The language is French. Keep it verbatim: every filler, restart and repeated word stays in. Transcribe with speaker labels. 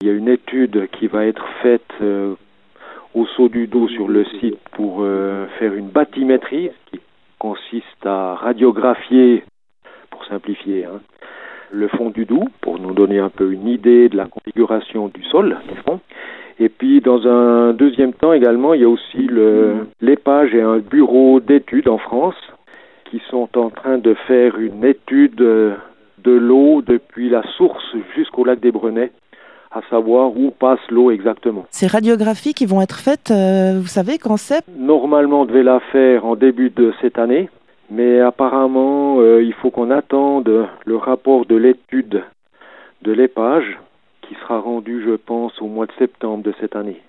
Speaker 1: Il y a une étude qui va être faite euh, au Saut du Dos sur le site pour euh, faire une bathymétrie, qui consiste à radiographier, pour simplifier, hein, le fond du Doubs, pour nous donner un peu une idée de la configuration du sol, du fond. Et puis, dans un deuxième temps également, il y a aussi le, l'Épage et un bureau d'études en France qui sont en train de faire une étude de l'eau depuis la source jusqu'au lac des Brenets, à savoir où passe l'eau exactement.
Speaker 2: Ces radiographies qui vont être faites, euh, vous savez quand c'est ?
Speaker 1: Normalement, on devait la faire en début de cette année, mais apparemment, euh, il faut qu'on attende le rapport de l'étude de l'Épage, qui sera rendu, je pense, au mois de septembre de cette année.